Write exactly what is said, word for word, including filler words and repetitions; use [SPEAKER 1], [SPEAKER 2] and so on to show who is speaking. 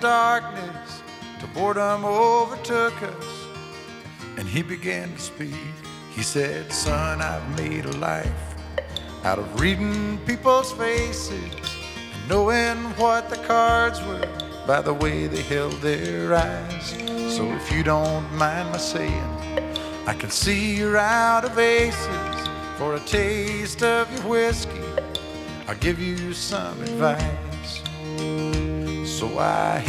[SPEAKER 1] darkness till boredom overtook us, and he began to speak. He said, son, I've made a life out of reading people's faces and knowing what the cards were by the way they held their eyes. So if you don't mind my saying, I can see you're out of aces. For a taste of your whiskey, I'll give you some advice. So I